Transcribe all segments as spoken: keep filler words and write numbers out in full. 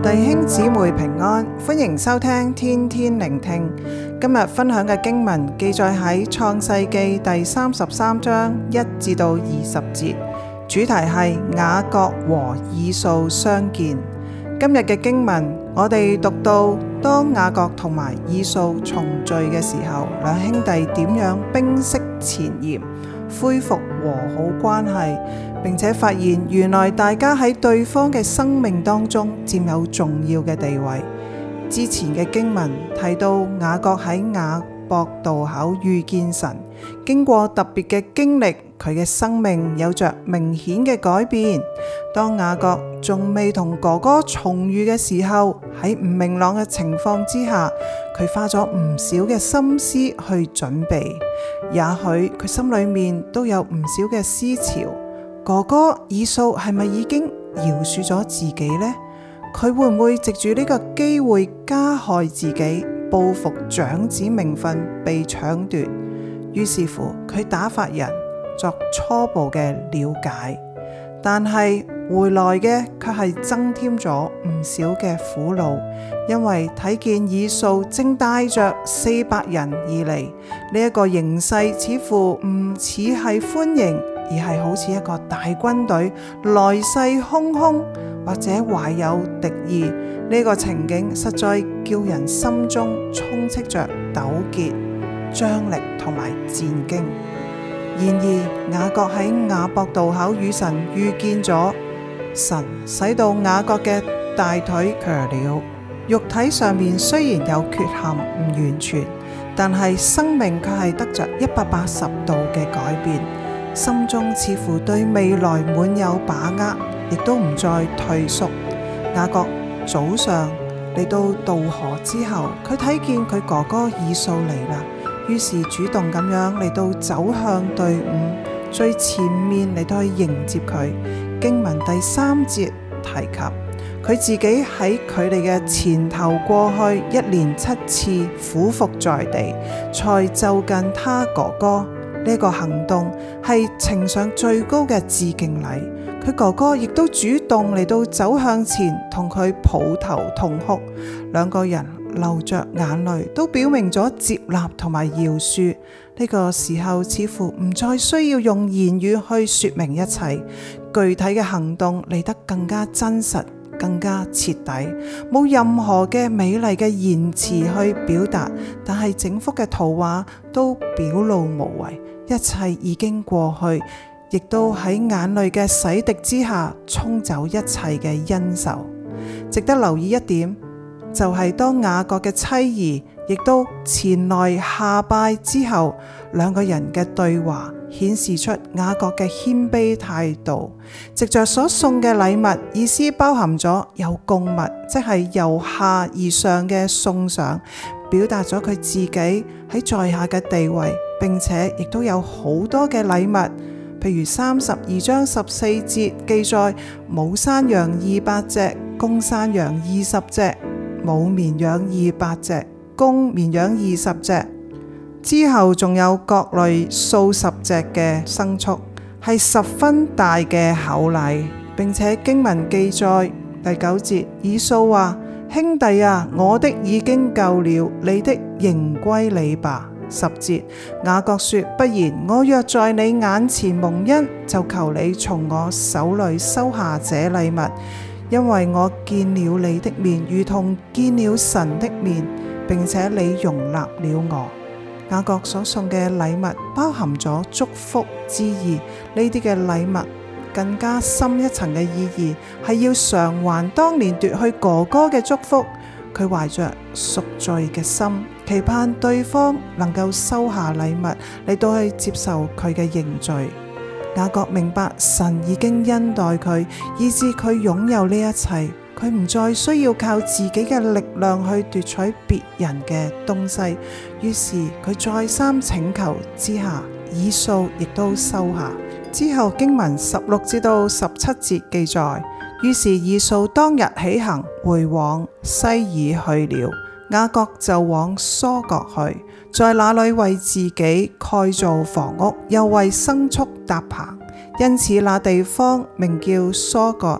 弟兄姊妹平安，歡迎收聽天天聆聽。今日分享嘅經文記載喺創世記第三十三章一至到二十節，主題係雅各和以掃相見。今日嘅經文，我哋讀到當雅各同埋以掃重聚嘅時候，兩兄弟點樣冰釋前嫌，恢復和好關係，並且發現原來大家喺對方嘅生命當中佔有重要嘅地位。之前嘅經文提到雅各喺雅博渡口遇見神，經過特別嘅經歷，佢嘅生命有着明顯嘅改變。當雅各仲未同哥哥重遇嘅時候，喺唔明朗嘅情況之下，佢花咗唔少嘅心思去準備。也許佢心裏面都有唔少嘅思潮，哥哥以掃係咪已經饒恕咗自己呢？佢會唔會藉住呢個機會加害自己，報復長子名分被搶奪？於是乎，佢打發人作初步嘅了解，但係回來嘅卻係增添咗唔少嘅苦惱，因為睇見以掃正帶着四百人而嚟，呢一個形勢似乎唔似係歡迎，而係好似一個大軍隊來勢洶洶，或者懷有敵意。呢、這個情景實在叫人心中充斥着糾結、張力同埋戰兢。然而雅各喺雅博渡口與神遇見咗，神使到雅各嘅大腿瘸了，肉體上面雖然有缺陷唔完全，但係生命卻係得着一百八十度嘅改變，心中似乎對未來滿有把握，亦都唔再退縮。雅各早上嚟到渡河之後，佢睇見佢哥哥以掃嚟啦，於是主動咁樣嚟到走向隊伍最前面嚟到去迎接佢。經文第三節提及佢自己喺佢哋嘅前頭過去，一連七次俯伏在地，才就近他哥哥。呢、這個行動係呈上最高嘅致敬禮。佢哥哥亦都主動嚟到走向前，同佢抱頭痛哭。兩個人流着眼淚，都表明咗接納同埋饒恕。呢、這個時候似乎唔再需要用言語去說明一切，具體嘅行動嚟得更加真實，更加徹底，冇任何嘅美麗嘅言辭去表達，但係整幅嘅圖畫都表露無遺，一切已經過去，亦都喺眼淚嘅洗滌之下沖走一切嘅恩仇。值得留意一點，就係、是、當雅各嘅妻兒亦都前來下拜之後，兩個人嘅對話顯示出雅各嘅謙卑態度。藉着所送嘅禮物，意思包含咗有供物，即係由下而上嘅送上，表達咗佢自己喺在，在下嘅地位，並且亦都有好多嘅禮物。譬如三十二章十四節記載，母山羊二百隻，公山羊二十隻，母綿羊二百隻，公綿羊二十隻，之後仲有各類數十隻嘅牲畜，係十分大嘅厚禮。並且經文記載第九節，以掃話：兄弟啊，我的已經夠了，你的仍歸你吧。十節，雅各說：不然，我若在你眼前蒙恩，就求你從我手裏收下這禮物，因為我見了你的面，如同見了神的面，並且你容納了我。雅各所送嘅禮物包含咗祝福之意，呢啲嘅禮物更加深一層嘅意義，係要償還當年奪去哥哥嘅祝福。佢懷着贖罪嘅心，期盼對方能夠收下禮物嚟到去接受佢嘅認罪。雅各明白神已經恩待佢，以致佢擁有呢一切，佢唔再需要靠自己嘅力量去奪取別人嘅東西。於是佢再三請求之下，以掃亦都收下。之後經文十六至到十七節記載，於是以掃當日起行，回往西珥去了。雅各就往疏割去，在那裏為自己蓋造房屋，又為牲畜搭棚，因此那地方名叫疏割。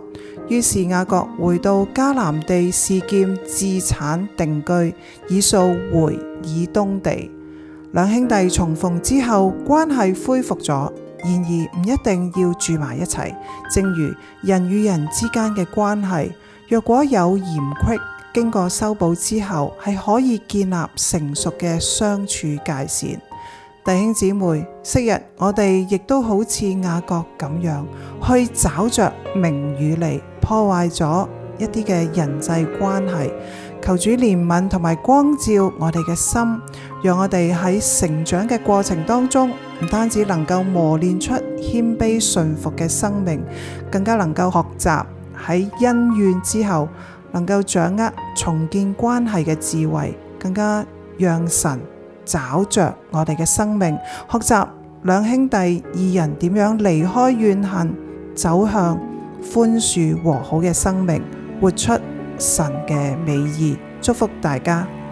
於是雅各回到迦南地示劍置產定居，以掃回以東地。兩兄弟重逢之後，關係恢復咗，然而唔一定要住埋一齊。正如人與人之間嘅關係，若果有嫌隙，經過修補之後，係可以建立成熟嘅相處界線。弟兄姊妹，昔日我哋亦都好似雅各咁樣，去找着名與利，破壞咗一啲嘅人際關係。求主憐憫同埋光照我哋嘅心，讓我哋喺成長嘅過程當中，唔單止能夠磨練出謙卑順服嘅生命，更加能夠學習喺恩怨之後，能夠掌握重建關係嘅智慧，更加讓神找着我哋嘅生命，學習兩兄弟二人點樣離開怨恨，走向寬恕和好嘅生命，活出神嘅美意。祝福大家。